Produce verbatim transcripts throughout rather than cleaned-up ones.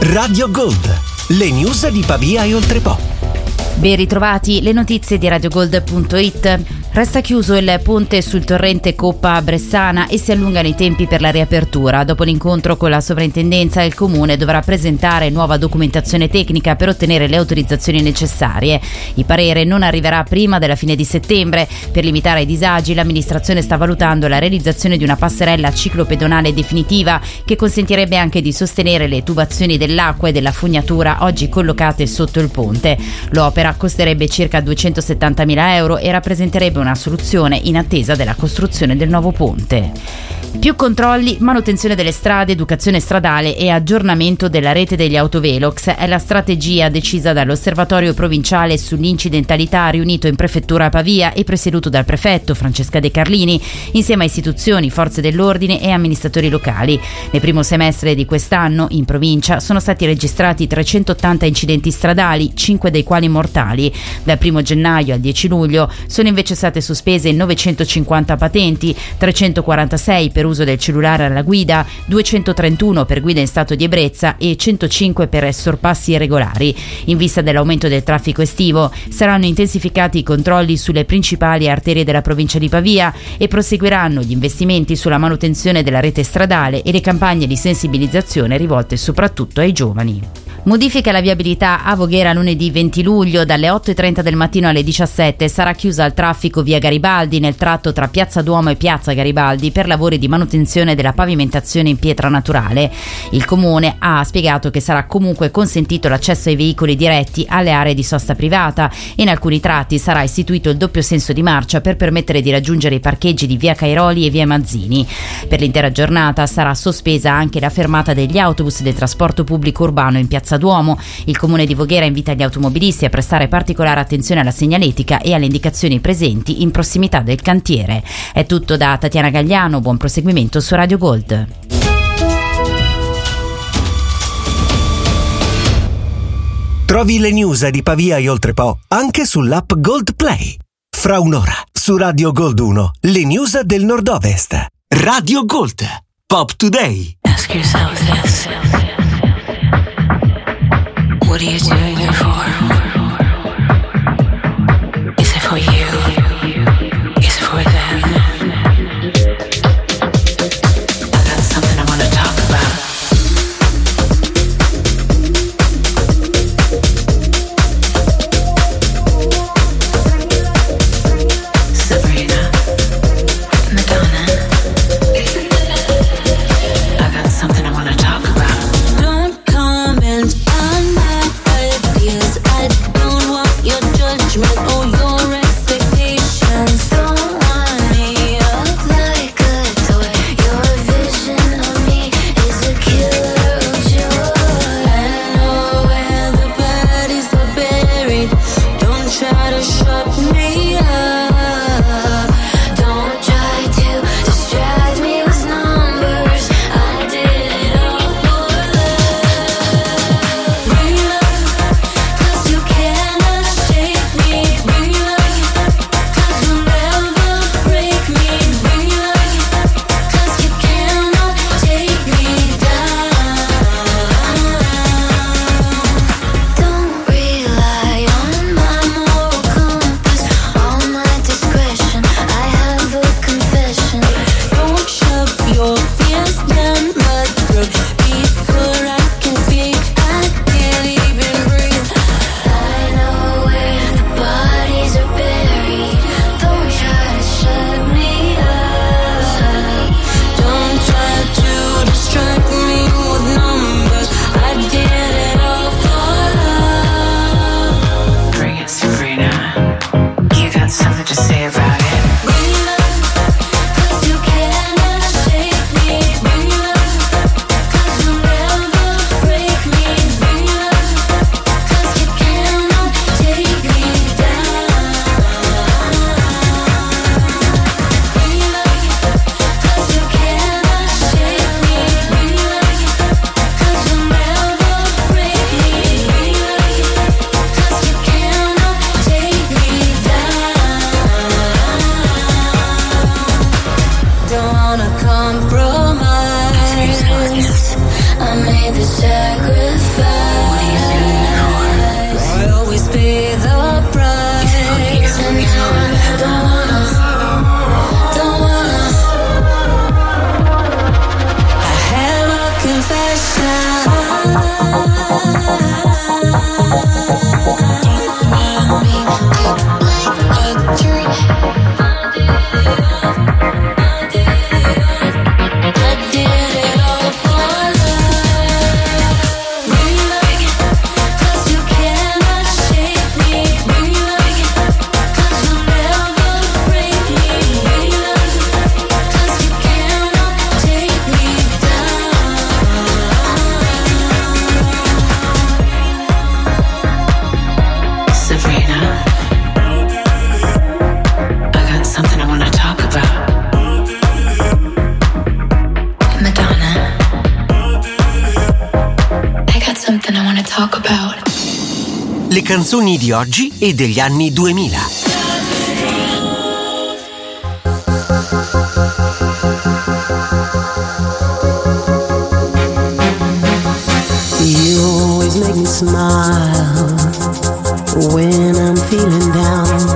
Radio Gold, le news di Pavia e Oltrepò. Ben ritrovati, le notizie di radiogold punto it. Resta chiuso il ponte sul torrente Coppa Bressana e si allungano i tempi per la riapertura. Dopo l'incontro con la sovrintendenza, il comune dovrà presentare nuova documentazione tecnica per ottenere le autorizzazioni necessarie. Il parere non arriverà prima della fine di settembre. Per limitare i disagi, l'amministrazione sta valutando la realizzazione di una passerella ciclopedonale definitiva che consentirebbe anche di sostenere le tubazioni dell'acqua e della fognatura oggi collocate sotto il ponte. L'opera costerebbe circa duecentosettantamila euro e rappresenterebbe una soluzione in attesa della costruzione del nuovo ponte. Più controlli, manutenzione delle strade, educazione stradale e aggiornamento della rete degli autovelox è la strategia decisa dall'Osservatorio Provinciale sull'incidentalità riunito in Prefettura a Pavia e presieduto dal prefetto Francesca De Carlini insieme a istituzioni, forze dell'ordine e amministratori locali. Nel primo semestre di quest'anno in provincia sono stati registrati trecentottanta incidenti stradali, cinque dei quali mortali. Dal primo gennaio al dieci luglio sono invece state sospese novecentocinquanta patenti, trecentoquarantasei per uso del cellulare alla guida, duecentotrentuno per guida in stato di ebbrezza e centocinque per sorpassi irregolari. In vista dell'aumento del traffico estivo saranno intensificati i controlli sulle principali arterie della provincia di Pavia e proseguiranno gli investimenti sulla manutenzione della rete stradale e le campagne di sensibilizzazione rivolte soprattutto ai giovani. Modifica la viabilità a Voghera lunedì venti luglio dalle otto e trenta del mattino alle diciassette. Sarà chiusa al traffico via Garibaldi nel tratto tra Piazza Duomo e Piazza Garibaldi per lavori di manutenzione della pavimentazione in pietra naturale. Il comune ha spiegato che sarà comunque consentito l'accesso ai veicoli diretti alle aree di sosta privata e in alcuni tratti sarà istituito il doppio senso di marcia per permettere di raggiungere i parcheggi di via Cairoli e via Mazzini. Per l'intera giornata sarà sospesa anche la fermata degli autobus del trasporto pubblico urbano in Piazza Duomo. Il comune di Voghera invita gli automobilisti a prestare particolare attenzione alla segnaletica e alle indicazioni presenti in prossimità del cantiere. È tutto da Tatiana Gagliano, buon proseguimento su Radio Gold. Trovi le news di Pavia e Oltrepò anche sull'app Gold Play. Fra un'ora su Radio Gold uno, le news del Nord-Ovest. Radio Gold, Pop Today. Ask yourself this. What are you doing it for? Is it for you? Is it for them? I got something I want to talk about. Sabrina, Madonna. I got something I want to talk about. Don't comment on my ideas. I don't want your judgment or your expectations. Don't want me up like a toy. Your vision of me is a killer of joy. I know where the bodies are buried. Don't try to shut me up. Don't try to distract me with numbers. I did it all for love. Bring love, 'cause you cannot shake me. Bring love, 'cause you'll never break me. Bring love, 'cause you cannot take me down. Don't rely on my moral compass, all my discretion. I have a confession. Don't shove your fears down my throat before I can speak. I can't even breathe. I know where the bodies are buried. Don't try to shut me up. Don't try to distract me with numbers. I did it all for love. Bring it, Sabrina. You got something to say about it. Bring love, 'cause you cannot shake me. Bring love, 'cause you'll never break me. Bring love, 'cause you cannot take me down. Bring love, 'cause you cannot shake me. Bring love, 'cause you'll never break me. Bring love, 'cause you cannot take me down. Don't wanna compromise. I made the sacrifice. Le canzoni di oggi e degli anni duemila. You always make me smile when I'm feeling down.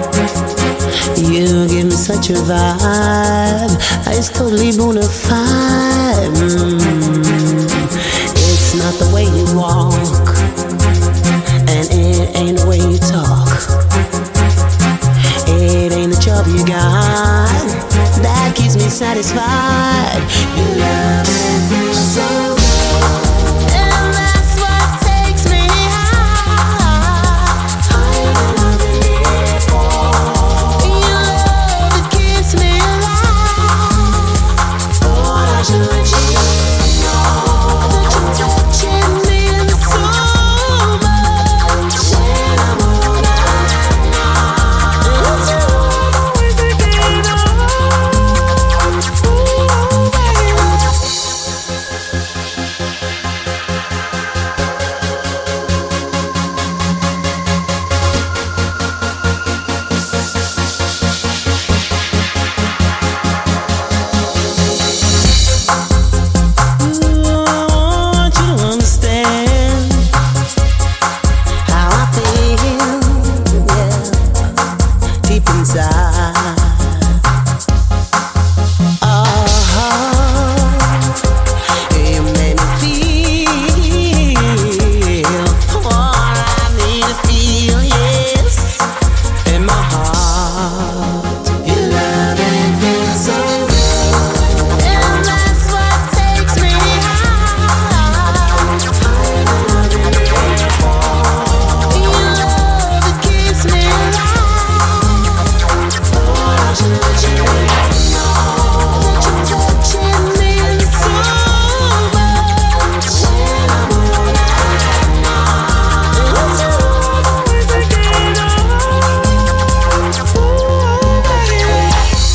You give me such a vibe, it's totally bona fide. Mm. It's not the way you walk, and it ain't the way you talk. It ain't the job you got that keeps me satisfied. You love it so good, and that's what takes me high. Higher than I've been before. Your love, it keeps me alive. Thought I should let you know that you're touching me so much. When I'm all night, it's you always thinking of. Ooh, baby. Ooh, I want you to understand how I feel, yeah, deep inside. Oh, you made me feel what I need to feel, yes, in my heart. Your love and feels so good, and that's what takes me high. Higher than I've been before. Your love, it keeps me alive. Thought I should let you know that you're touching me so much. When I'm all night, it's you always thinking of. Ooh, baby.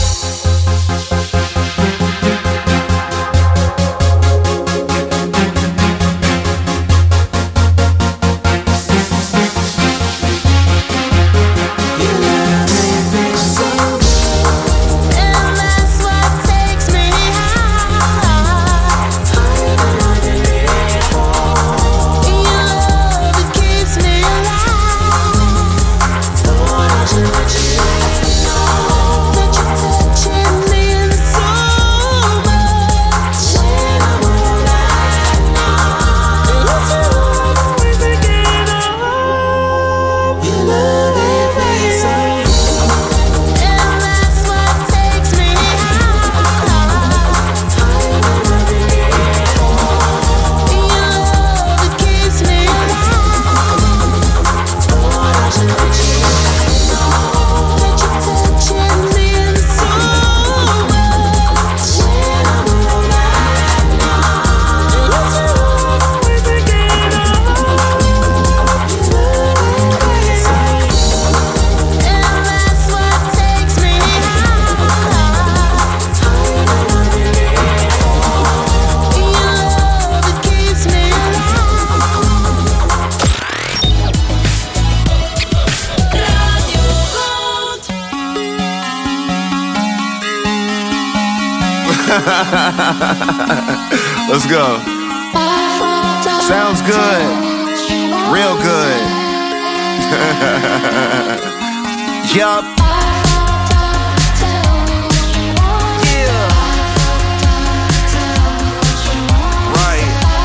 You love me so good, and that's what takes me high. Higher than I've been before. Your love, it keeps me alive. Thought I should let you know that you're touching me so much. When I'm all night, it's you always thinking of. You love it so good, and that's what takes me high. Higher than I've been before. Your love, it keeps me alive. Thought I should let you know that you're touching me so much. When I'm all night, it's you always thinking of. You love it so good, and that's what takes me high. Higher than I've been before. Your love, it keeps me Let's go. Sounds good. Real good. Yup. Yeah. Right.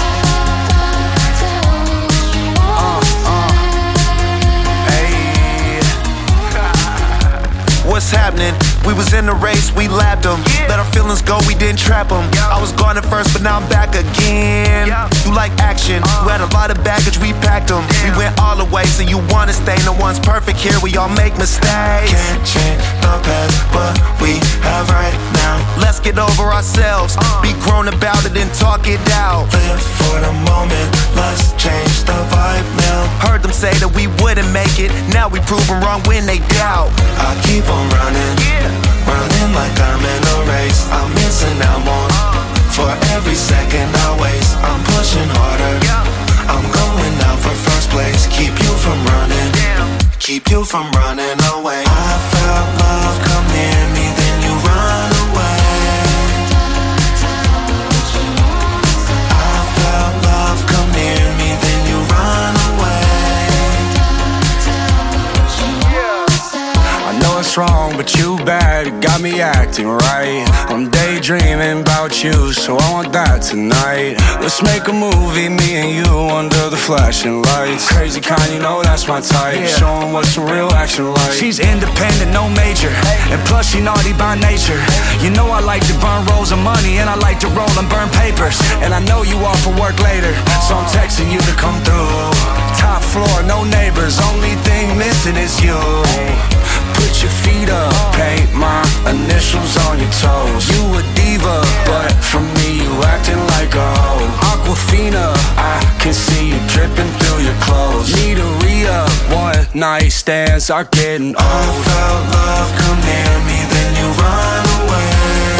We was in the race, we lapped them. Let our feelings go, we didn't trap them. I was gone at first, but now I'm back again. You like action, you had a lot of baggage, we packed them. We went all the way, so you wanna stay. No one's perfect here, we all make mistakes. Can't change the past, but we have right now. Let's get over ourselves, be grown about it and talk it out. Live for the moment, let's change the vibe now. Heard them say that we wouldn't make it, now we prove them wrong when they doubt. I keep on running, running like I'm in a race. I'm missing out more, for every second I waste. I'm pushing harder, I'm going out for first place. Keep you from running, keep you from running away. I felt love come near me, then you run away. I felt love come near me, then you run away. I know it's wrong, but you bad, it got me acting right. I'm daydreaming about you, so I want that tonight. Let's make a movie, me and you under the flashing lights. Crazy kind, you know that's my type. Yeah. Show 'em what some real action like. She's independent, no major, and plus she naughty by nature. You know I like to burn rolls of money, and I like to roll and burn papers. And I know you off for work later, so I'm texting you to come through. Top floor, no neighbors, only thing missing is you. Put your feet up, paint my initials on your toes. You a diva, but from me you acting like a hoe. Aquafina, I can see you dripping through your clothes. Need a re-up, one night stands are getting old. I felt love come near me, then you run away.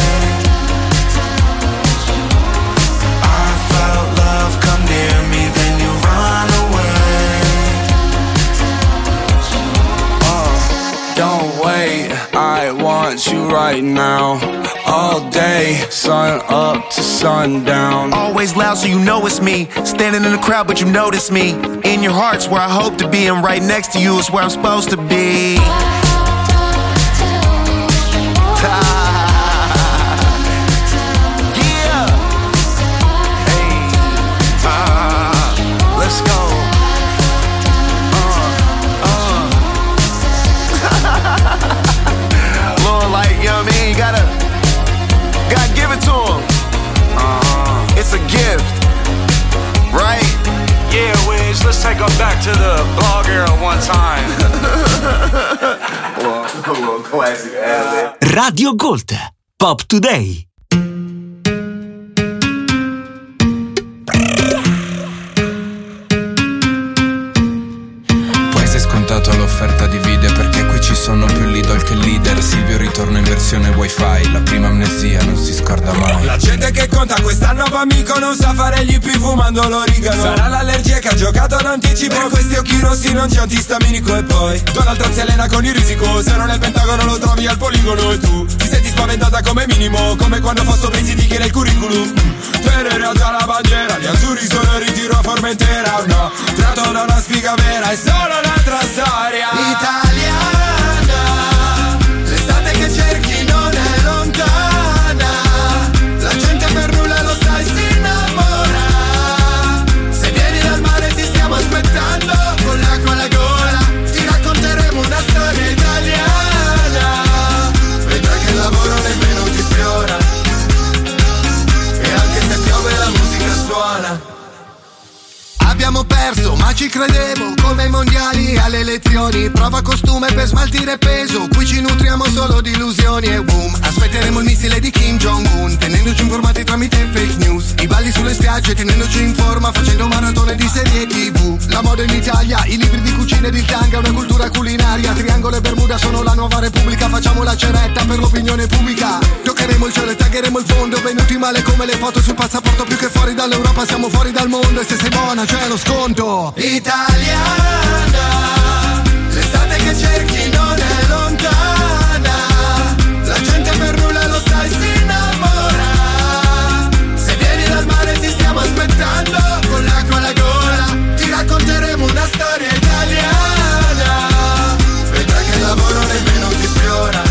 I felt love come near me, then you run away. Uh, don't wait, I want you right now. All day, sun up to sundown. Always loud so you know it's me. Standing in the crowd but you notice me. In your heart's where I hope to be, and right next to you is where I'm supposed to be. Yeah. Hey. Ah. Let's go. Uh. Uh. Lord, like, you know what I mean? You gotta gotta give it to him. Uh-huh. It's a gift, right? Yeah, Wiz, let's take us back to the blog era one time. A little classic ad. Radio Gold, Pop Today. Poi sei scontato l'offerta di video, perché qui ci sono più Lidl che leader. Silvio ritorna in versione wifi, la prima amnesia non si scorda mai. La gente che conta quest'anno va amico, non sa fare gli ippi fumando l'origano. Sarà l'allergia che ha giocato ad anticipo, per questi occhi rossi non c'è antistaminico. E poi Donald Trump si allena con il risico, se non è il Pentagono lo trovi al poligono. E tu ti senti spaventata come minimo, come quando Fausto Brizzi ti chiede il curriculum. Tenere alta la bandiera, gli azzurri sono in ritiro a Formentera. O no, tratto da una sfiga vera, è solo un'altra storia italiana. L'estate che cerchi non è lontana, la gente per nulla lo sai si innamora. Se vieni dal mare ti stiamo aspettando, con l'acqua alla gola ti racconteremo una storia italiana. Vedrai che il lavoro nemmeno ti sfiora, e anche se piove la musica suona. Abbiamo perso, ma ci credevo, come ai mondiali alle elezioni. Prova costume per smaltire peso, qui ci nutriamo solo di illusioni. E boom, aspetteremo il missile di Kim Jong-un, tenendoci informati tramite fake news. I balli sulle spiagge, tenendoci in forma, facendo maratone di serie tivù. La moda in Italia, i libri di cucina ed il tanga, una cultura culinaria. Triangolo e Bermuda sono la nuova repubblica, facciamo la ceretta per l'opinione pubblica. Toccheremo il cielo e taggeremo il fondo, venuti male come le foto sul passaporto. Più che fuori dall'Europa siamo fuori dal mondo, e se sei buona c'è lo sconto. Italiana, l'estate che cerchi non è lontana, la gente per nulla lo sai si innamora. Se vieni dal mare ti stiamo aspettando, con l'acqua alla gola ti racconteremo una storia italiana. Vedrai che il lavoro nemmeno ti sfiora,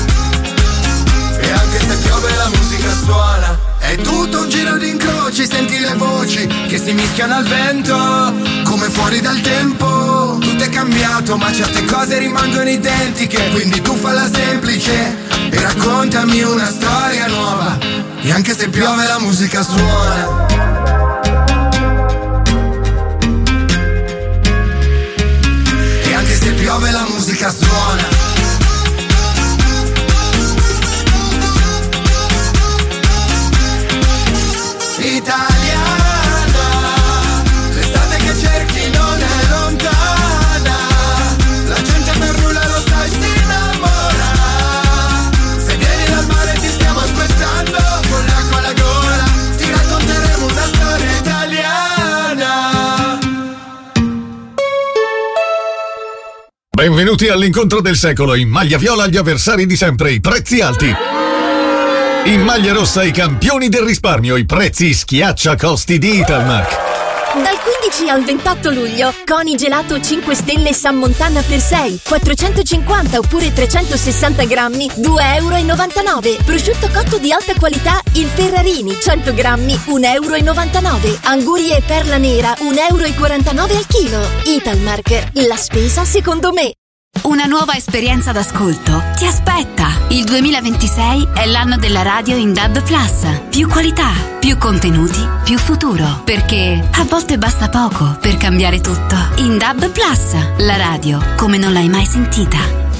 e anche se piove la musica suona. È tutto un giro di incroci, senti le voci che si mischiano al vento, come fuori dal tempo. Tutto è cambiato ma certe cose rimangono identiche, quindi tu falla semplice e raccontami una storia nuova, e anche se piove la musica suona. E anche se piove la musica suona. Italiana, l'estate che cerchi non è lontana, la gente per nulla lo sai si innamora, se vieni dal mare ti stiamo aspettando, con l'acqua alla gola ti racconteremo una storia italiana. Benvenuti all'incontro del secolo. In maglia viola gli avversari di sempre, i prezzi alti. In maglia rossa i campioni del risparmio, i prezzi schiaccia costi di Italmark. Dal quindici al ventotto luglio, Coni Gelato cinque stelle San Montana per sei, quattrocentocinquanta oppure trecentosessanta grammi, due e novantanove euro. Prosciutto cotto di alta qualità, il Ferrarini, cento grammi, un e novantanove euro. Angurie e perla nera, un e quarantanove euro al chilo. Italmark, la spesa secondo me. Una nuova esperienza d'ascolto ti aspetta. Il duemilaventisei è l'anno della radio in D A B Plus. Più qualità, più contenuti, più futuro. Perché a volte basta poco per cambiare tutto. In D A B Plus, la radio come non l'hai mai sentita.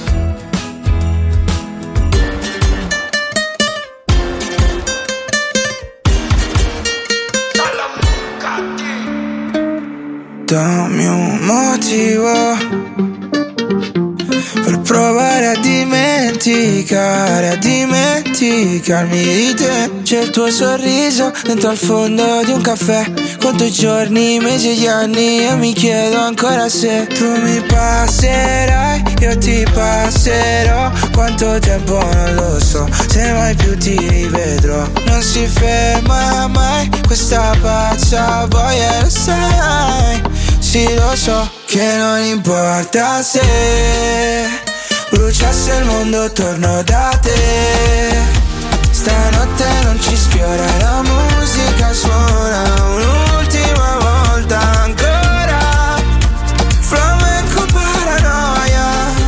Dammi un motivo per provare a dimenticare, a dimenticarmi di te. C'è il tuo sorriso dentro al fondo di un caffè. Conto i giorni, i mesi e gli anni e mi chiedo ancora se tu mi passerai, io ti passerò. Quanto tempo non lo so, se mai più ti rivedrò. Non si ferma mai questa pazza voglia, lo sai. Sì, lo so che non importa se bruciasse il mondo, torno da te. Stanotte non ci sfiora, la musica suona un'ultima volta ancora. Flamenco paranoia.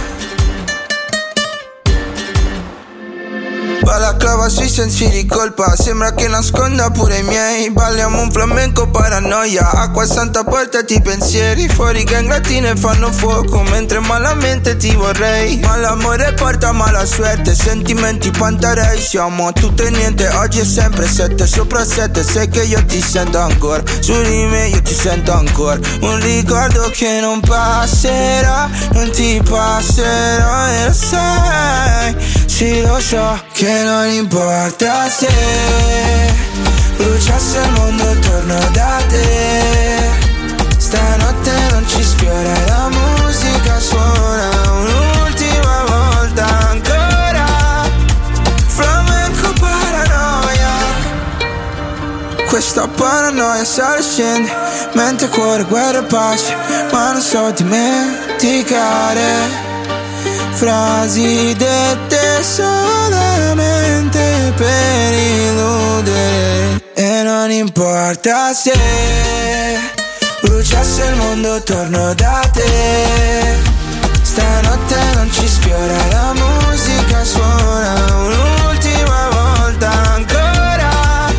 Balaclava sui sensi di colpa, sembra che nasconda pure i miei. Balliamo un flamenco paranoia, acqua santa portati i pensieri. Fuori che ingratine fanno fuoco, mentre malamente ti vorrei. Ma l'amore porta mala suerte, sentimenti pantarei. Siamo tutto e niente, oggi è sempre sette sopra sette. Sai che io ti sento ancora, su di me io ti sento ancora. Un ricordo che non passerà, non ti passerà e lo sai. Sì, lo so che non importa se bruciasse il mondo, torno da te. Stanotte non ci sfiora, la musica suona un'ultima volta ancora. Flamenco paranoia. Questa paranoia sale e scende, mente, cuore, guerra e pace. Ma non so dimenticare frasi dette solamente per illudere. E non importa se bruciasse il mondo, torno da te. Stanotte non ci sfiora, la musica suona un'ultima volta ancora.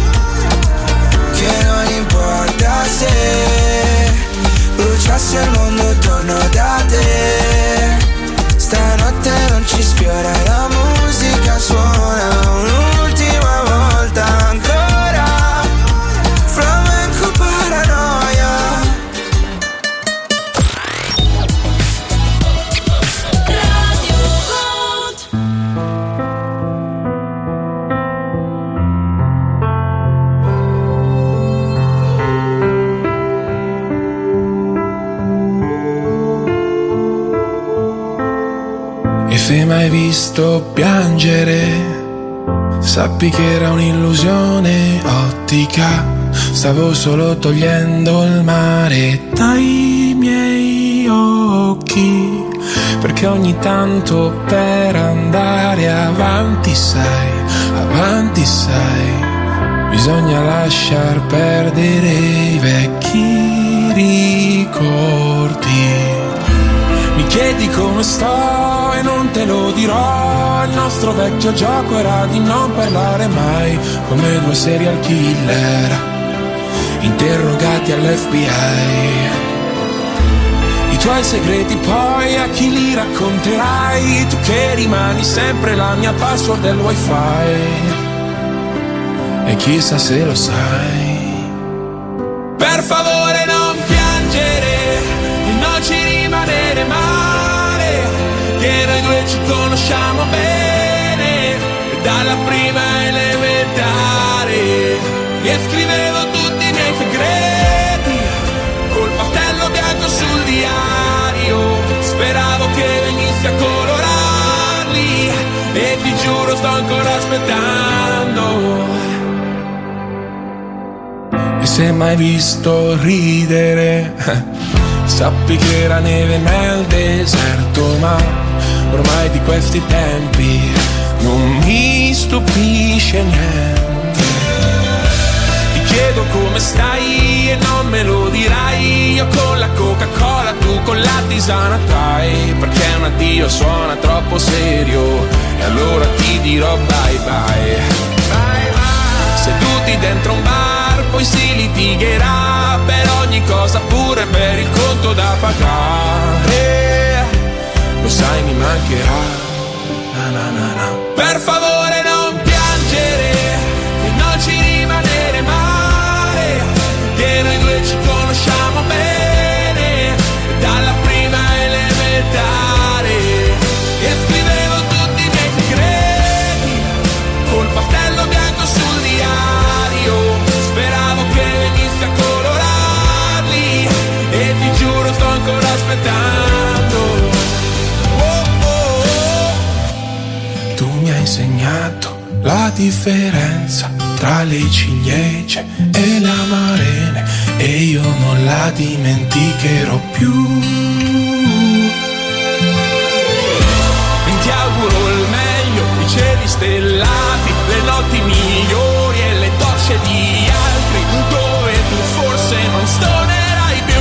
Che non importa se bruciasse il mondo, torno da te. Stanotte non ci sfiora, la musica suona un'ultima volta ancora. Flamenco paranoia. Radio Gold. E se mai visto piangere, sappi che era un'illusione ottica. Stavo solo togliendo il mare dai miei occhi, perché ogni tanto per andare avanti, sai, avanti, sai, bisogna lasciar perdere i vecchi ricordi. Mi chiedi come sto e non te lo dirò, il nostro vecchio gioco era di non parlare mai, come due serial killer interrogati all'F B I. I tuoi segreti poi a chi li racconterai, tu che rimani sempre la mia password del wifi, e chissà se lo sai. Per favore non piangere e non ci rimanere male, che noi due ci conosciamo bene dalla prima elementare, e scrivevo tutti i miei segreti col pastello bianco sul diario, speravo che venissi a colorarli e ti giuro sto ancora aspettando. E se mai visto ridere, sappi che era neve nel deserto, ma ormai di questi tempi non mi stupisce niente. Ti chiedo come stai e non me lo dirai, io con la Coca-Cola, tu con la tisana trai, perché un addio suona troppo serio e allora ti dirò bye bye. Bye bye. Seduti dentro un bar poi si litigherà per ogni cosa, pure per il conto da pagare, lo sai mi mancherà, na na na na. Per favore non piangere e non ci rimanere male, che noi due ci conosciamo bene dalla prima elementare, e scrivevo tutti i miei segreti col pastello bianco sul diario, speravo che venissi a colorarli e ti giuro sto ancora aspettando. Oh, oh, oh. Tu mi hai insegnato la differenza tra le ciliegie e le amarene e io non la dimenticherò più. Ti auguro il meglio, i cieli stellati, le notti migliori e le docce di altri, dove tu forse non stonerai più.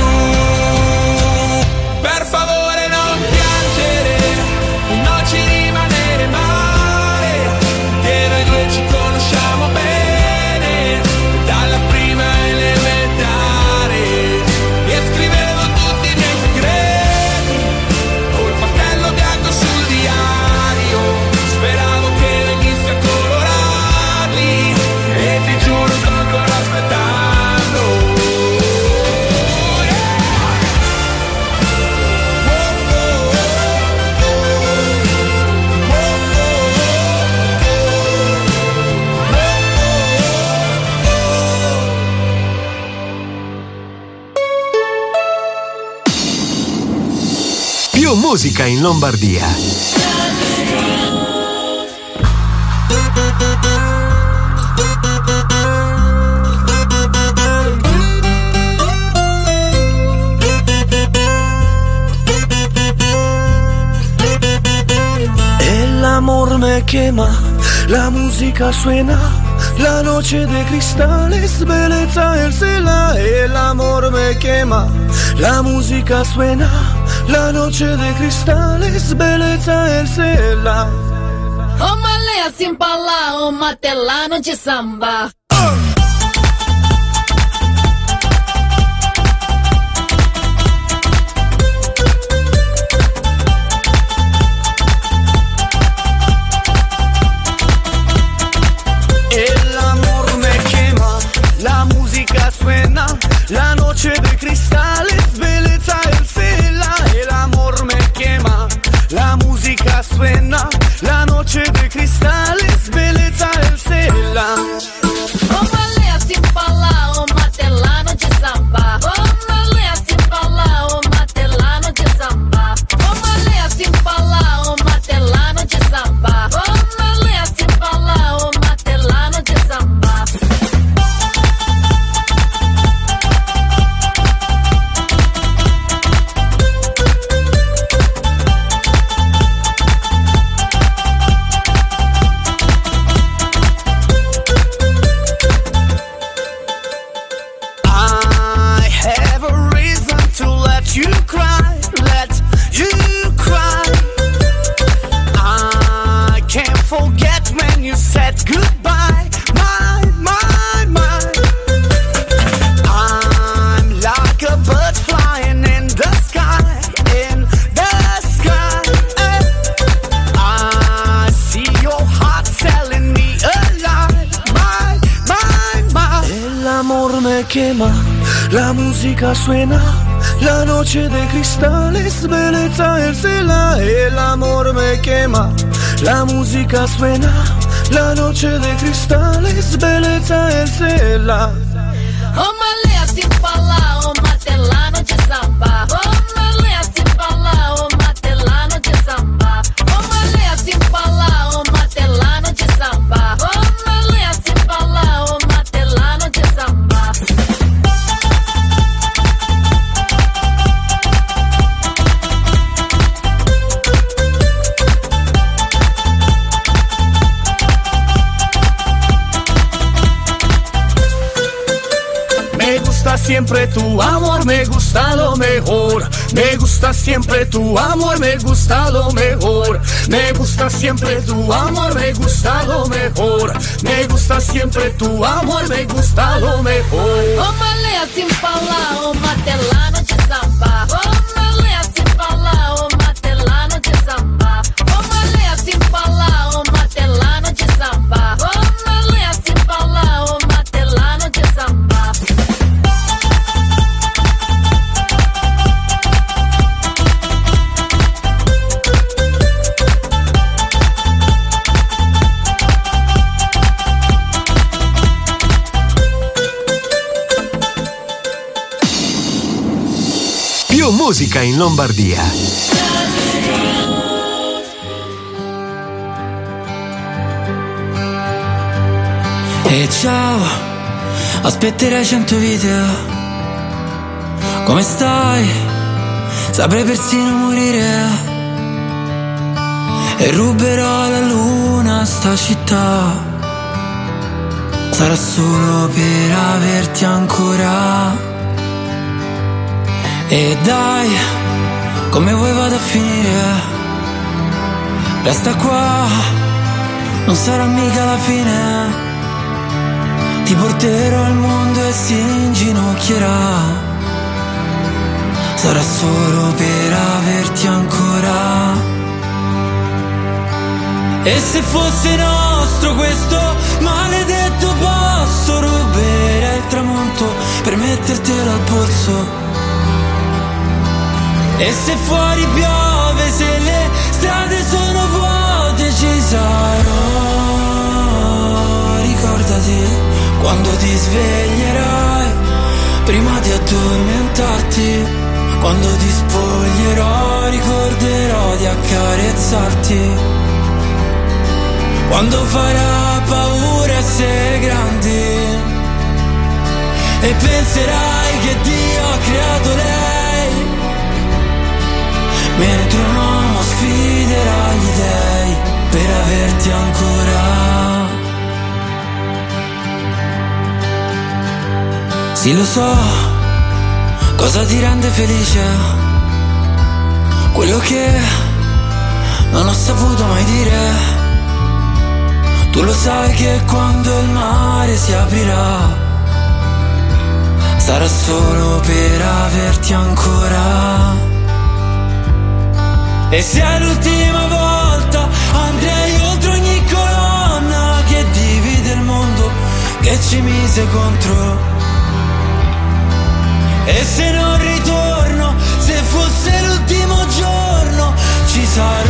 Per favore non piangere, non ci rimanere male, che noi due ci conosciamo bene dalla prima elementare, e scrivevo tutti i miei segreti col pastello bianco sul diario, speravo che venissi a colorarli e ti giuro sto ancora aspettando. Oh, yeah. Oh, oh, Più musica in Lombardia. El amor me quema, la música suena, la noche de cristales, belleza el cela. El amor me quema, la música suena, la noche de cristales, belleza el cela. Oh malea sin pala, oh matelano de samba. El amor me quema, la música suena, la noche de cristales, belleza el cela. El amor me quema, la música suena, la noche de cristales, belleza el cela. Oh malea sin pala, oh matelano de samba. Oh malea sin pala, oh matelano de samba. Oh malea sin pala, oh matelano de samba. Oh malea sin pala, oh matelano de samba. I have a reason to let you cry, let you cry. la musica suena, la noche de cristales, bellezza el cielo y el amor me quema. La música suena, la noche de cristales, bellezza el cielo. Oh, malea sin falar, oh, matelano de samba. Oh, malea sin falar, oh, matelano de samba. Oh, malea sin falar, oh, matelano de samba. Oh, malea sin falar, oh, matelano de samba. Me gusta siempre tu amor, me gusta lo mejor. Me gusta siempre tu amor, me gusta lo mejor. Me gusta siempre tu amor, me gusta lo mejor. Me gusta siempre tu amor, me gusta lo mejor. Oh, malea sin falar, oh, matelano de samba. Oh, malea sin falar, oh, matelano de samba. Oh, malea sin falar, oh, matelano de samba. Oh, malea sin falar, oh, matelano de samba. Più musica in Lombardia. E ciao, aspetterai cento video. Come stai? Saprei persino morire. E ruberò alla luna sta città. Sarà solo per averti ancora. E dai, come vuoi vado a finire? Resta qua, non sarà mica la fine. Ti porterò al mondo e si inginocchierà. Sarà solo per averti ancora. E se fosse nostro questo maledetto posto, ruberei il tramonto per mettertelo al polso. E se fuori piove, se le strade sono vuote, ci sarò. Ricordati quando ti sveglierai, prima di addormentarti. Quando ti spoglierò, ricorderò di accarezzarti. Quando farà paura essere grandi e penserai che Dio ha creato lei, mentre un uomo sfiderà gli dèi per averti ancora. Sì, lo so, cosa ti rende felice? Quello che non ho saputo mai dire. Tu lo sai che quando il mare si aprirà, sarà solo per averti ancora. E se è l'ultima volta andrei oltre ogni colonna che divide il mondo, che ci mise contro. E se non ritorno, se fosse l'ultimo giorno, ci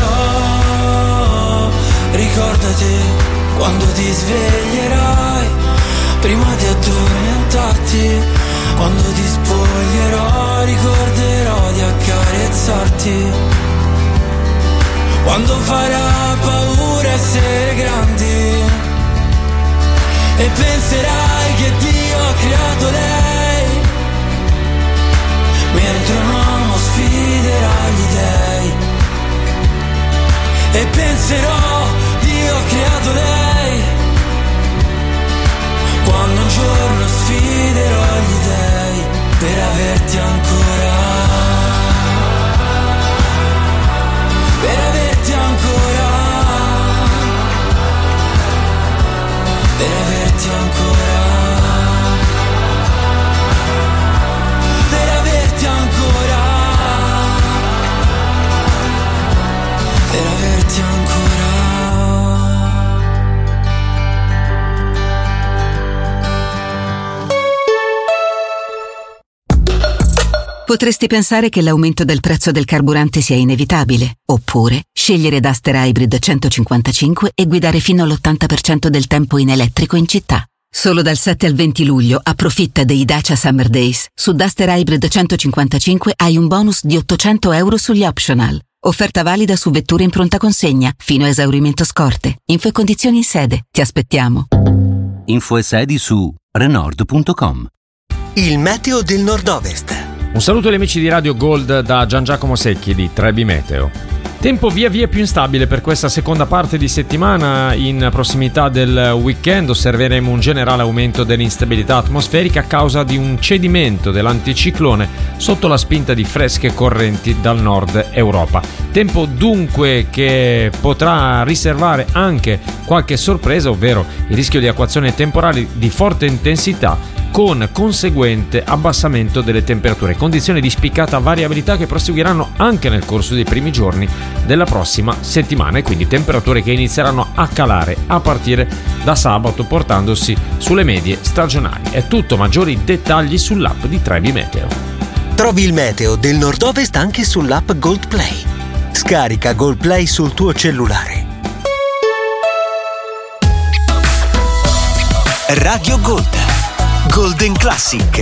sarò. Ricordati quando ti sveglierai, prima di addormentarti. Quando ti spoglierò, ricorderò di accarezzarti. Quando farà paura essere grandi e penserai che Dio ha creato lei, mentre un uomo sfiderà gli dèi. E penserò, Dio ha creato lei, quando un giorno sfiderò gli dèi per averti ancora. Per averti ancora. Per averti ancora. Per averti ancora. Per averti ancora. Potresti pensare che l'aumento del prezzo del carburante sia inevitabile, oppure scegliere Duster Hybrid centocinquantacinque e guidare fino all'ottanta per cento del tempo in elettrico in città. Solo dal sette al venti luglio approfitta dei Dacia Summer Days. Su Duster Hybrid centocinquantacinque hai un bonus di ottocento euro sugli optional. Offerta valida su vetture in pronta consegna, fino a esaurimento scorte. Info e condizioni in sede. Ti aspettiamo. Info e sedi su renault punto com. Il meteo del nord-ovest. Un saluto agli amici di Radio Gold da Gian Giacomo Secchi di Trebi Meteo. Tempo via via più instabile per questa seconda parte di settimana. In prossimità del weekend osserveremo un generale aumento dell'instabilità atmosferica a causa di un cedimento dell'anticiclone sotto la spinta di fresche correnti dal nord Europa. Tempo dunque che potrà riservare anche qualche sorpresa, ovvero il rischio di acquazzoni temporali di forte intensità con conseguente abbassamento delle temperature, condizioni di spiccata variabilità che proseguiranno anche nel corso dei primi giorni della prossima settimana, e quindi temperature che inizieranno a calare a partire da sabato, portandosi sulle medie stagionali. È tutto, maggiori dettagli sull'app di Trebi Meteo. Trovi il meteo del nord-ovest anche sull'app Gold Play. Scarica Gold Play sul tuo cellulare. Radio Gold, Golden Classic,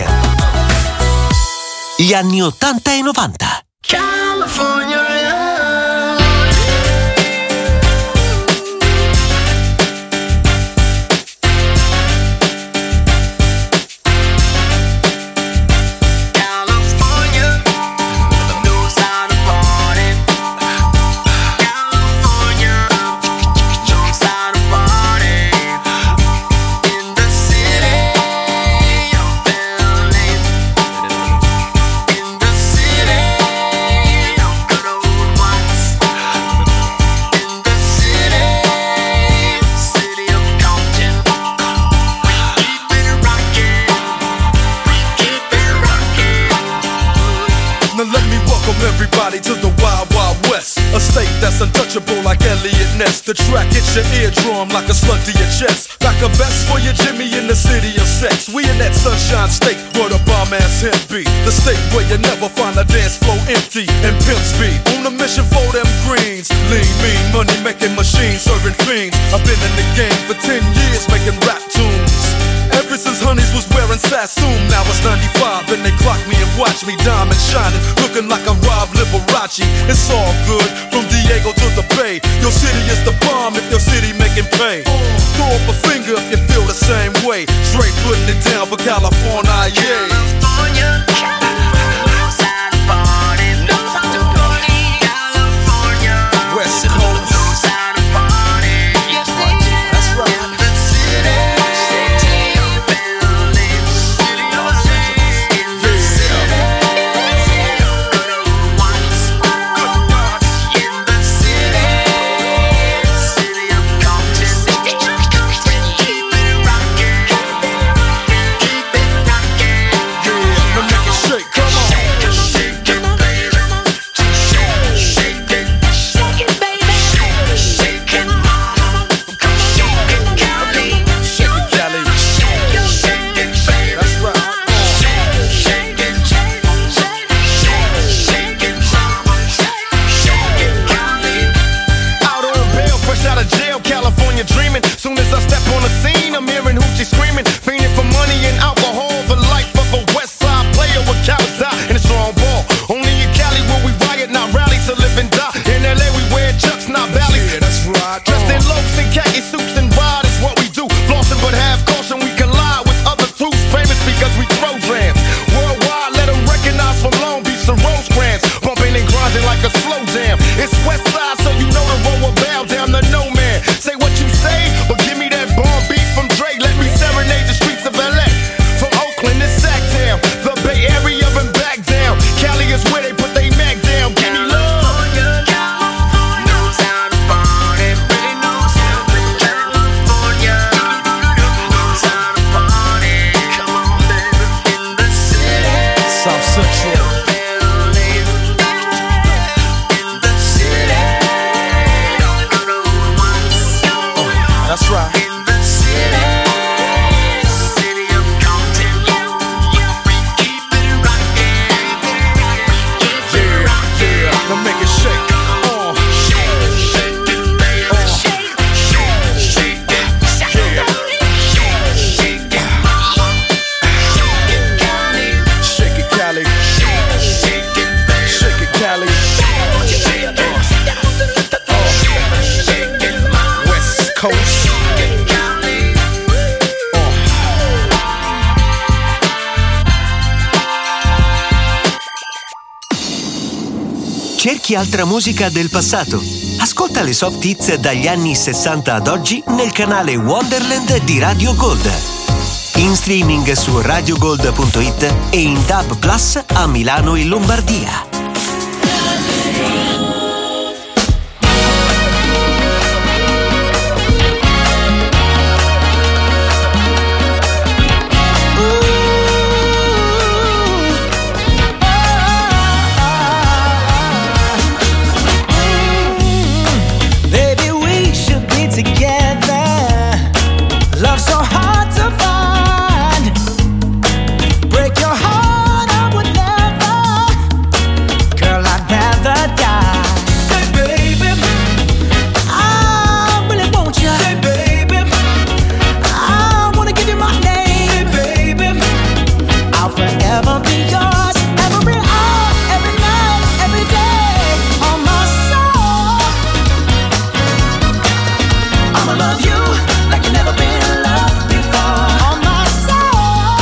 gli anni ottanta e novanta. California. Everybody to the Wild Wild West, a state that's untouchable like Elliot Ness. The track hits your eardrum like a slug to your chest. Back a vest for your Jimmy in the city of sex. We in that sunshine state where the bomb ass hemp be. The state where you never find a dance floor empty and pimp speed. On a mission for them greens. Lean, mean, money making machines serving fiends. I've been in the game for ten years making rap tunes. Ever since Honeys was wearing Sassoon, now it's ninety-five and they clock me and watch me diamond shining, looking like I'm Rob Liberace. It's all good, from Diego to the Bay. Your city is the bomb if your city making pay. Throw up a finger if you feel the same way. Straight putting it down for California, yeah. California. West Coast. Cerchi altra musica del passato? Ascolta le soft hits dagli anni sessanta ad oggi nel canale Wonderland di Radio Gold. In streaming su radiogold punto it e in D A B Plus a Milano e Lombardia. Baby, we should be together. Love so hard to find. Break your heart, I would never. Girl, I'd rather die. Say, baby, I really want you. Say, baby, I wanna give you my name. Say, baby, I'll forever be yours. Every hour, every night, every day. On my soul, I'ma love you like you never been loved before. On my soul,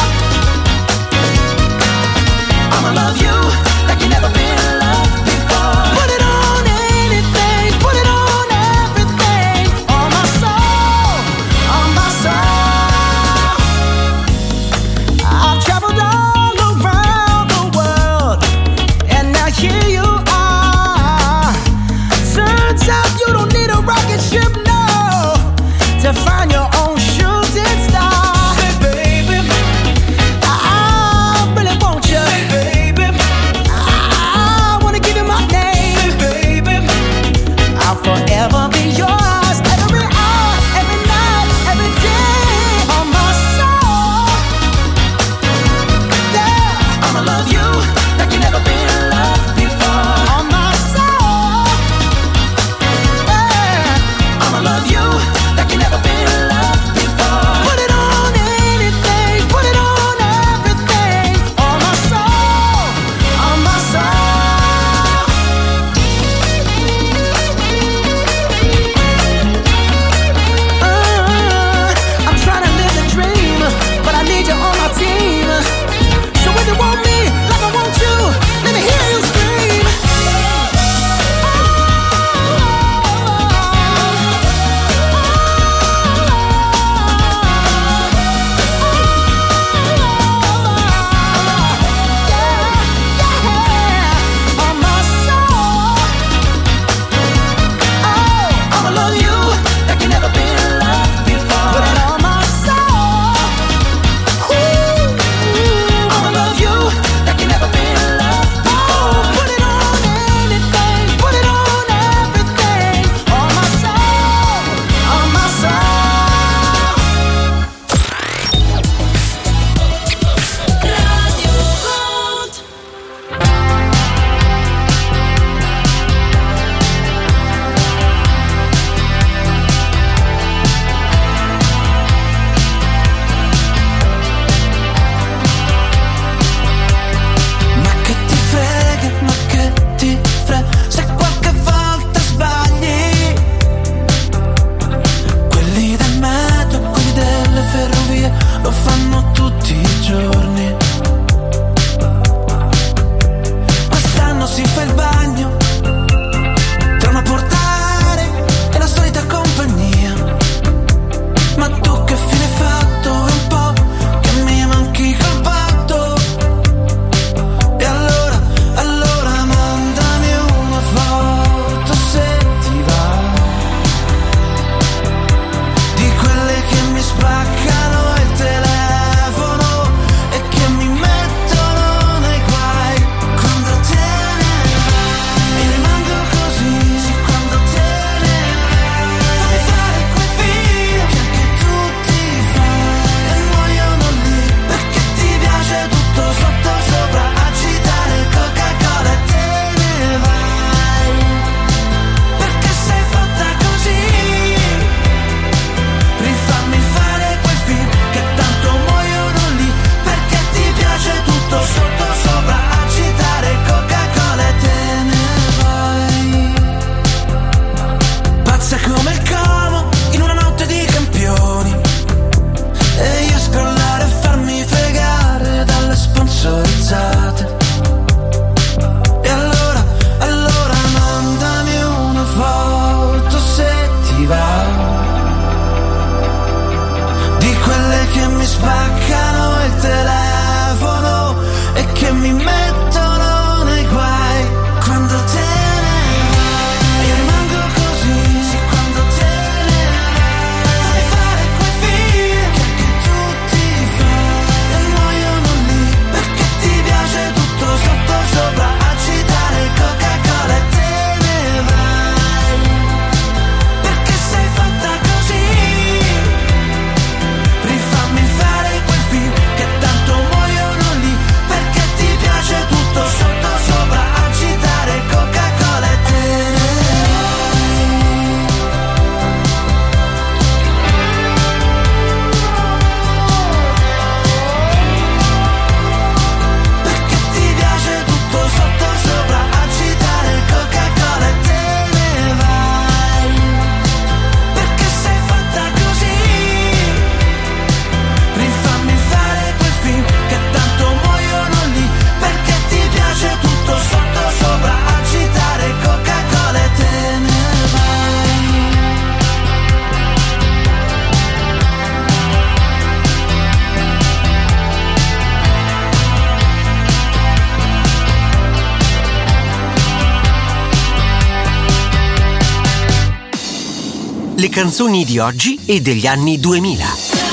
I'ma love you like you never been loved before. Put it on anything, put it on everything. On my soul, on my soul. I've traveled all around Le canzoni di oggi e degli anni duemila.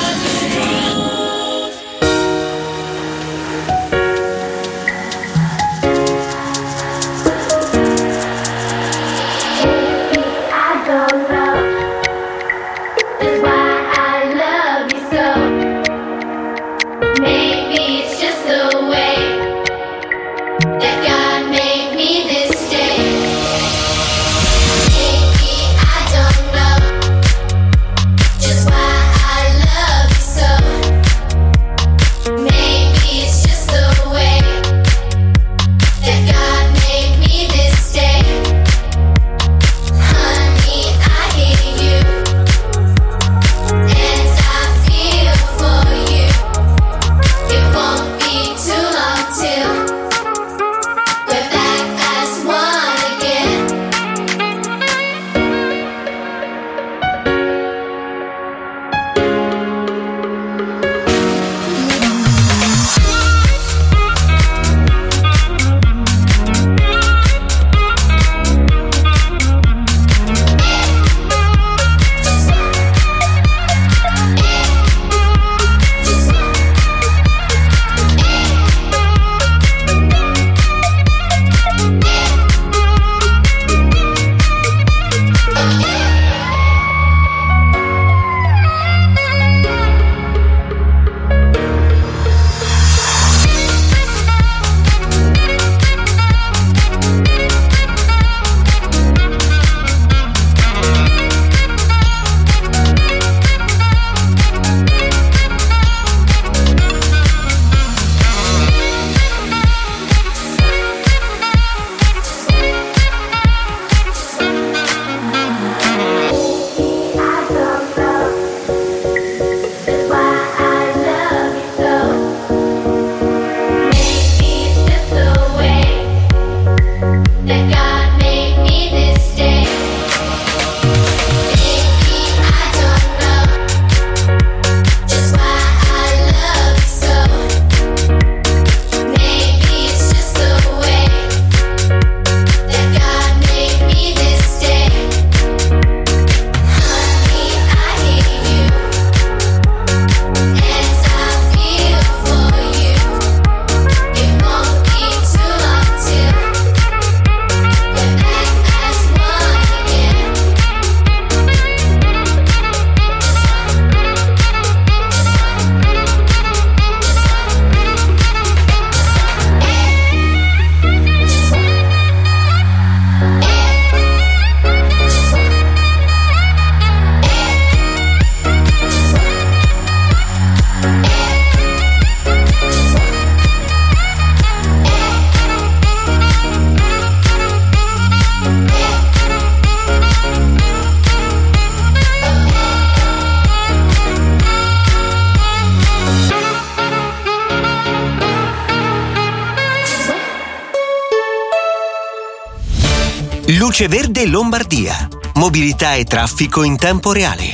Luce Verde Lombardia. Mobilità e traffico in tempo reale.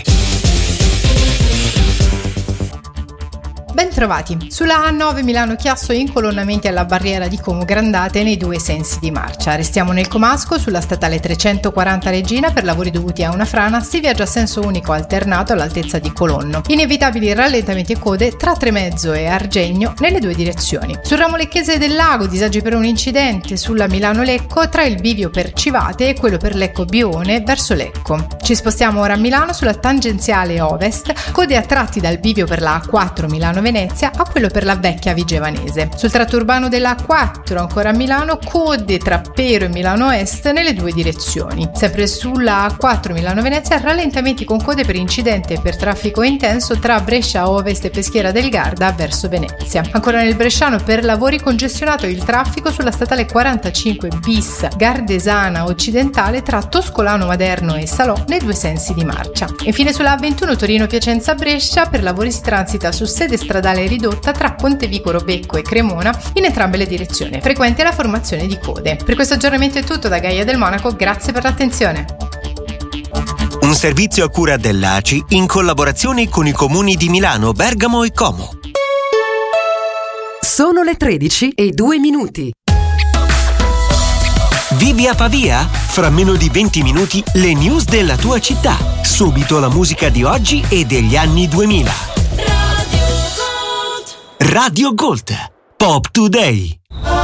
Bentrovati. Sulla A nove Milano-Chiasso incolonnamenti alla barriera di Como Grandate nei due sensi di marcia. Restiamo nel Comasco sulla statale trecentoquaranta Regina per lavori dovuti a una frana. Si viaggia a senso unico alternato all'altezza di Colonno. Inevitabili rallentamenti e code tra Tremezzo e Argegno nelle due direzioni. Sul ramo Lecchese del Lago disagi per un incidente sulla Milano-Lecco tra il bivio per Civate e quello per Lecco-Bione verso Lecco. Ci spostiamo ora a Milano sulla tangenziale ovest, code a tratti dal bivio per la A quattro Milano Venezia a quello per la vecchia Vigevanese. Sul tratto urbano della A quattro ancora a Milano, code tra Pero e Milano Est nelle due direzioni. Sempre sulla A quattro Milano Venezia rallentamenti con code per incidente e per traffico intenso tra Brescia Ovest e Peschiera del Garda verso Venezia. Ancora nel bresciano per lavori congestionato il traffico sulla statale quarantacinque bis Gardesana occidentale tra Toscolano Maderno e Salò nei due sensi di marcia. Infine sulla A ventuno Torino Piacenza Brescia per lavori si transita su sede stradale ridotta tra Pontevicoro Becco e Cremona in entrambe le direzioni. Frequente la formazione di code. Per questo aggiornamento è tutto da Gaia del Monaco, grazie per l'attenzione. Un servizio a cura dell'A C I in collaborazione con i comuni di Milano, Bergamo e Como. Sono le tredici e due minuti. Vivi a Pavia? Fra meno di venti minuti le news della tua città. Subito la musica di oggi e degli anni duemila. Radio Gold. Pop Today.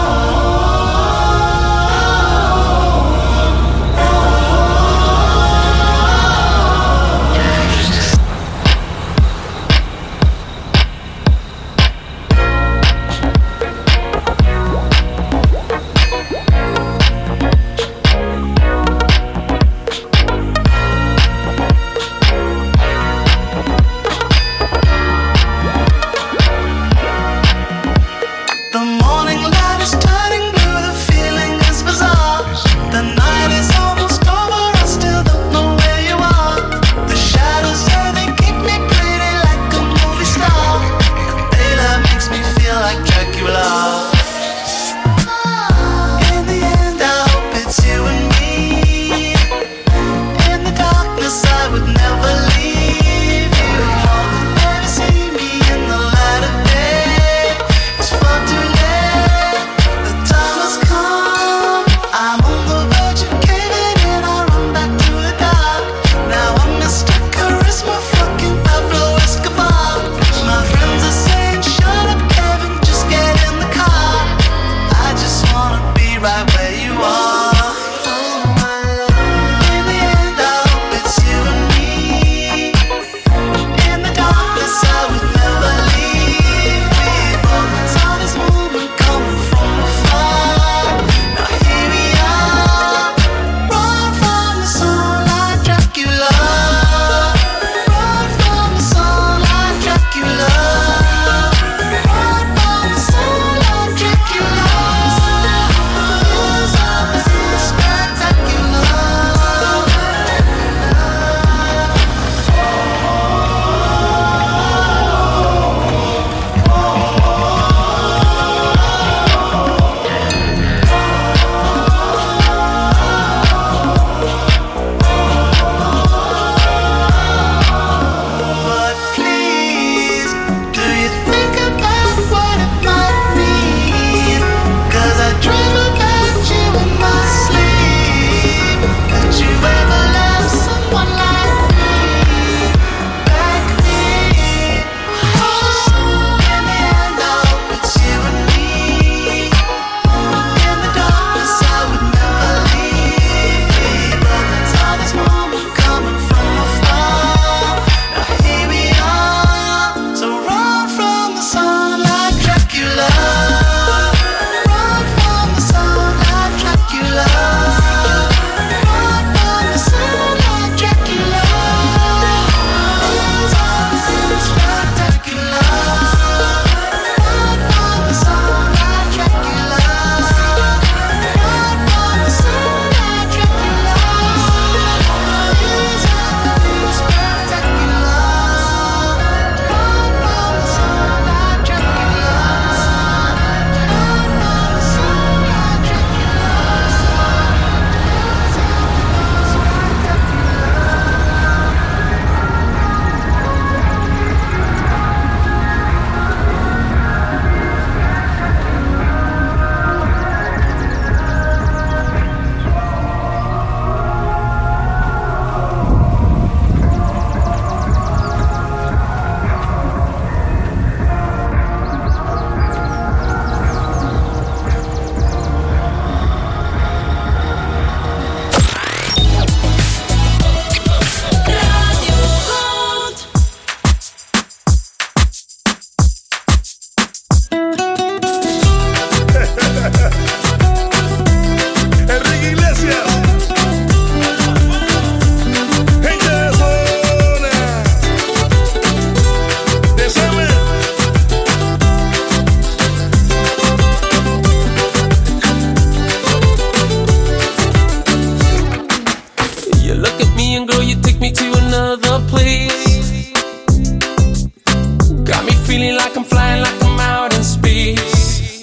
feeling like I'm flying, like I'm out in space.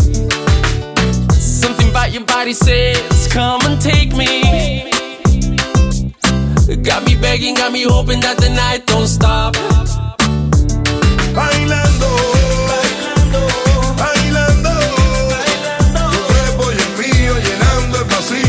Something about your body says, come and take me. Got me begging, got me hoping that the night don't stop. Bailando, bailando, bailando, bailando. Tu cuerpo y el mío llenando el vacío.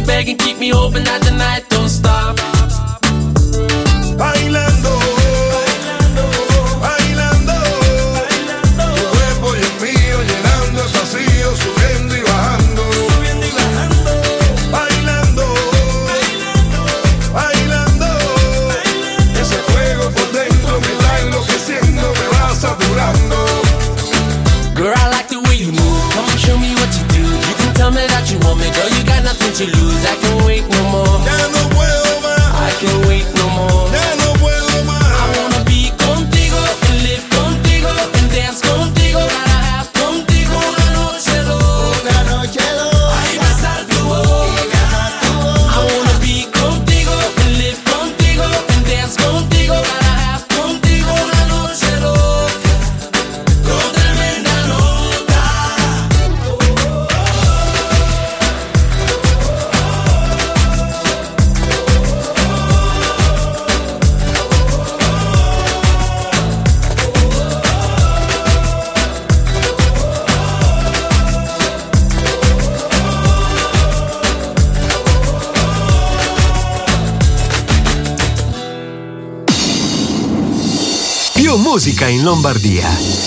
beg and keep me hoping that the night don't stop. Bailando, bailando, tu cuerpo y el mío llenando el vacío, subiendo y bajando, bailando, bailando, ese fuego por dentro me está enloqueciendo, me va saturando. Girl, I like the way you move. Come and show me what you do. You can tell me that you want me, girl. You got nothing to lose. I can't wait no more. Ya no puedo más. I can't wait no more. Ya no puedo más. I wanna be contigo and live contigo and dance contigo. Gotta have contigo una noche loca. Una noche loca. Ay, besar tu boca. I wanna be contigo and live contigo and dance contigo. Gotta have contigo una noche loca. Con tremenda nota. Più musica in Lombardia.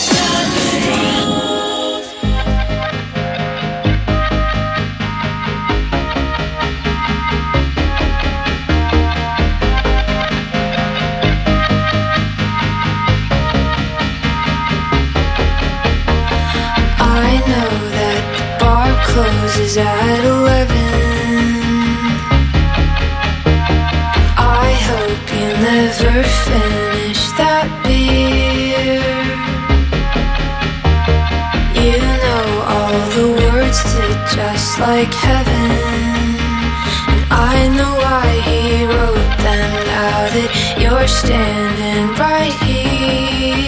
I know that the bar closes at eleven. I hope you never finish that beer. You know all the words to Just Like Heaven. And I know why he wrote them now that you're standing right here.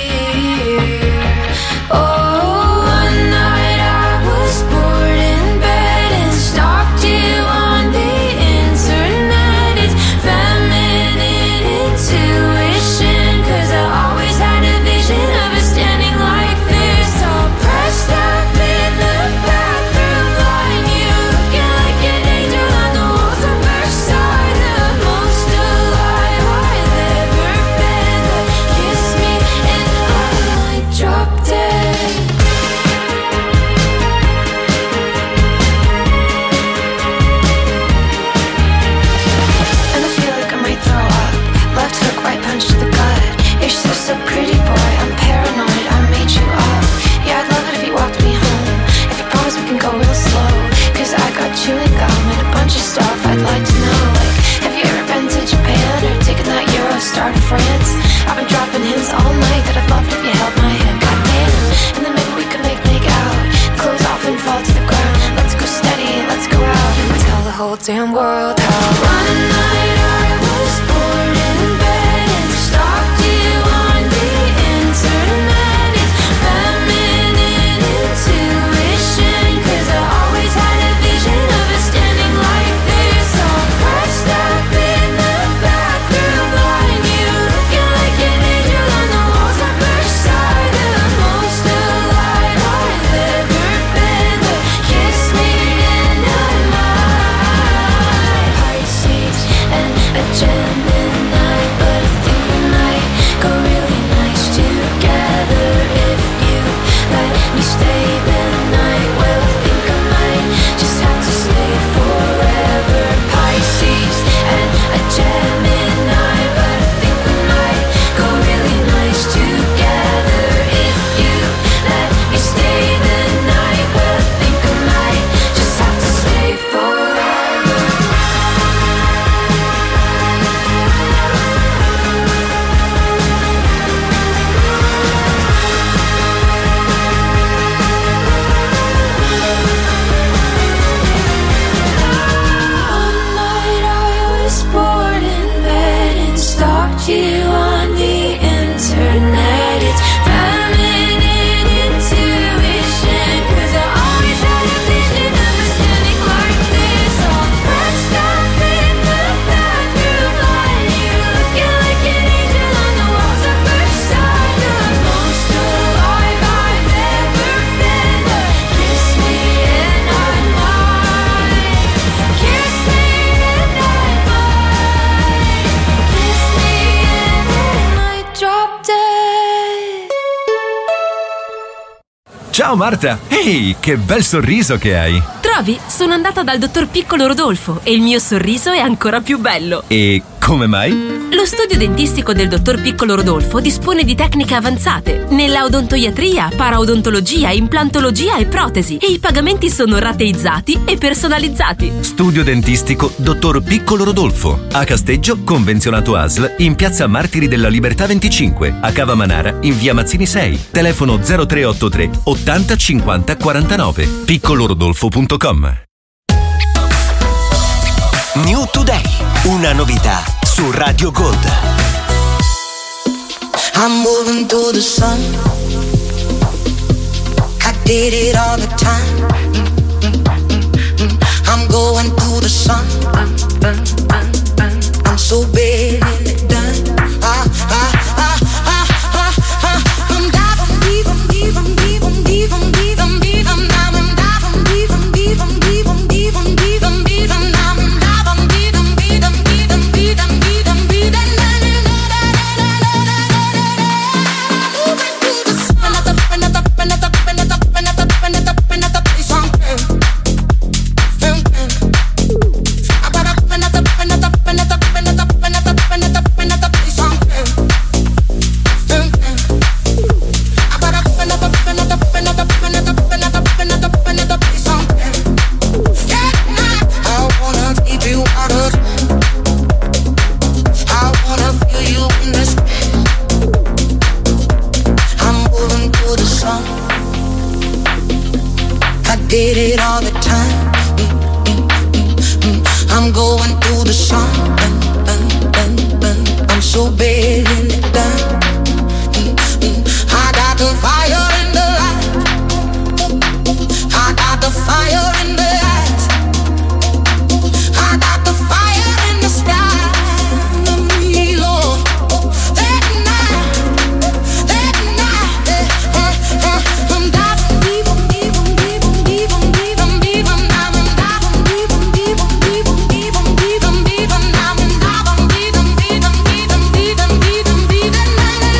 Oh, one night I was bored in bed and stalked you on the internet. It's feminine intuition, 'cause I always had a vision of us standing like this, all pressed up in the bathroom line. You looking like an angel on the walls of Versailles, the most alive I've ever been. Kiss me and I might drop dead. And I feel like I might throw up. Left hook, right punch to the gut. You're so, so pretty, boy. I'm paranoid, I made you up. Yeah, I'd love it if you walked me home. If you promise we can go real slow. 'Cause I got chewing gum and a bunch of stuff I'd like to know. Like, have you ever been to Japan or taken that Eurostar to France? I've been dropping hints all night that I'd love it if you held my hand. Goddamn. And then maybe we could make make out. Close off and fall to the ground. Let's go steady, let's go out and tell the whole damn world how one night I was bored in bed and stalked you on the internet. It's feminine intuition, 'cause I always had a vision of us standing like this, all pressed up in the bathroom line. You looking like an angel on the walls of Versailles, the most alive I've ever been. But kiss me and I might. Pisces Ciao Marta! Ehi, che bel sorriso che hai! Trovi? Sono andata dal dottor Piccolo Rodolfo e il mio sorriso è ancora più bello. E come mai? Lo studio dentistico del dottor Piccolo Rodolfo dispone di tecniche avanzate nella odontoiatria, paraodontologia, implantologia e protesi, e i pagamenti sono rateizzati e personalizzati. Studio dentistico dottor Piccolo Rodolfo, a Casteggio, convenzionato A S L, in piazza Martiri della Libertà venticinque, a Cava Manara, in via Mazzini sei, telefono zero tre otto tre ottanta cinquanta quarantanove, piccolorodolfo punto com. New Today, una novità su Radio Gold. I'm moving through the sun. I did it all the time. I'm going through the sun. I'm so big and it done. Ah, ah, ah, ah, ah, ah. I'm diving deep, I'm deep, I'm deep, I'm deep, I'm deep, I'm deep, I'm down. I'm diving deep, I'm deep, I'm deep, I'm deep, I'm deep, I'm deep, I'm down. I'm diving deep, I'm deep, I'm deep, I'm deep, I'm deep, I'm deep, I'm down. Did it all the time. I'm going through the sun. I'm so big in it done. I got the fire in the light. I got the fire in the light. I got the fire in the sky. Lord, that night, that night, I'm diving deep, I'm deep, I'm deep, I'm deep, I'm deep, I'm deep, I'm down. I'm diving deep, I'm deep, I'm deep, I'm deep, I'm deep, I'm deep, I'm down. I'm diving deep, I'm deep, I'm deep, I'm deep, I'm deep, I'm deep, and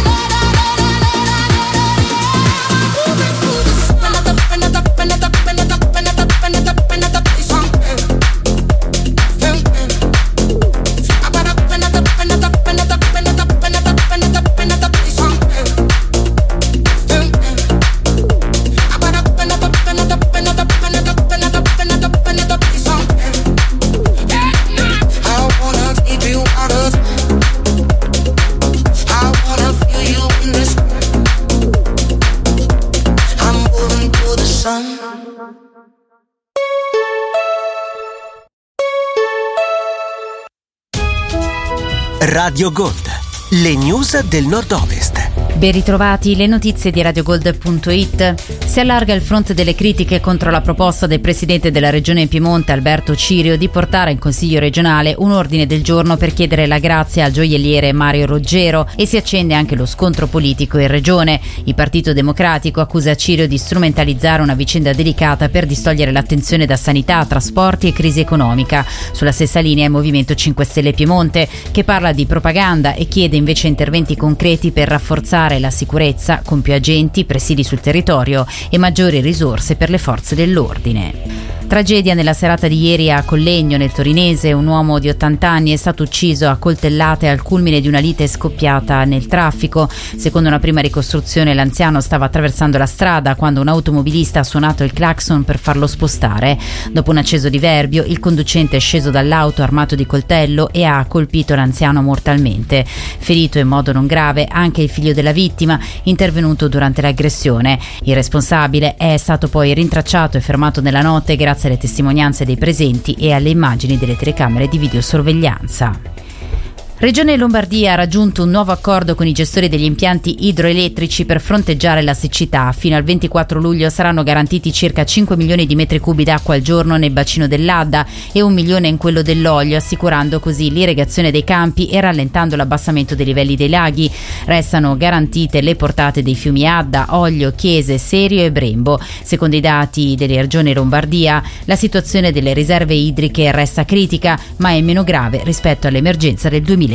Radio Gold, le news del nord-ovest. Ben ritrovati, le notizie di radiogold punto it. Si allarga il fronte delle critiche contro la proposta del presidente della regione Piemonte Alberto Cirio di portare in consiglio regionale un ordine del giorno per chiedere la grazia al gioielliere Mario Roggero, e si accende anche lo scontro politico in regione. Il Partito Democratico accusa Cirio di strumentalizzare una vicenda delicata per distogliere l'attenzione da sanità, trasporti e crisi economica. Sulla stessa linea il Movimento cinque Stelle Piemonte, che parla di propaganda e chiede invece interventi concreti per rafforzare la sicurezza con più agenti, presidi sul territorio e maggiori risorse per le forze dell'ordine. Tragedia nella serata di ieri a Collegno, nel torinese. Un uomo di ottanta anni è stato ucciso a coltellate al culmine di una lite scoppiata nel traffico. Secondo una prima ricostruzione, l'anziano stava attraversando la strada quando un automobilista ha suonato il clacson per farlo spostare. Dopo un acceso diverbio, il conducente è sceso dall'auto armato di coltello e ha colpito l'anziano mortalmente. Ferito in modo non grave anche il figlio della vittima, intervenuto durante l'aggressione. Il responsabile è stato poi rintracciato e fermato nella notte grazie alle testimonianze dei presenti e alle immagini delle telecamere di videosorveglianza. Regione Lombardia ha raggiunto un nuovo accordo con i gestori degli impianti idroelettrici per fronteggiare la siccità. Fino al ventiquattro luglio saranno garantiti circa cinque milioni di metri cubi d'acqua al giorno nel bacino dell'Adda e un milione in quello dell'Oglio, assicurando così l'irrigazione dei campi e rallentando l'abbassamento dei livelli dei laghi. Restano garantite le portate dei fiumi Adda, Oglio, Chiese, Serio e Brembo. Secondo i dati della Regione Lombardia, la situazione delle riserve idriche resta critica, ma è meno grave rispetto all'emergenza del duemilaventidue.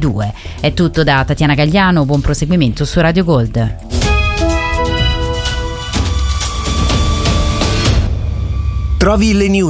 È tutto da Tatiana Gagliano, buon proseguimento su Radio Gold. Trovi le news